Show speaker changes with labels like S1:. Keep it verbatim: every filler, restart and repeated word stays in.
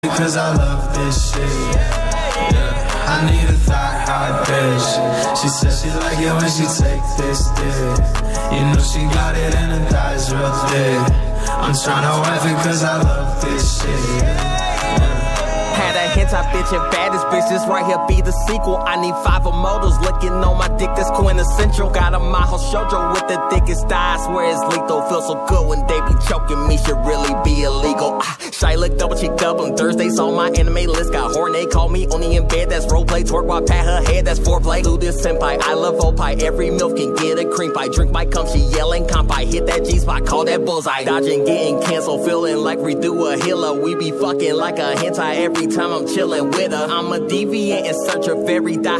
S1: Cause I love this shit, yeah. I need a thigh high bitch. She said she like it when she take this dick. You know she got it and her thighs real thick. I'm tryna wife it cause I love this shit, yeah.
S2: Had a hentai bitch and baddest bitch, this right here be the sequel. I need five of modals looking on my dick that's quintessential. Got a Maho Shoujo with the thickest thighs, swear it's lethal. Feel so good when they be choking me, should really be illegal. Ah, Shy look double cheek up on Thursdays on my anime list. Got Horny, call me only in bed, that's roleplay. Twerk while pat her head, that's foreplay. Do this senpai, I love opie. Every milf can get a cream pie. Drink my cum, she yelling comp. I hit that G-spot, call that bullseye. Dodging, getting canceled, feeling like redo a healer. We be fucking like a hentai every time I'm chilling with her. I'm a deviant in search of every die.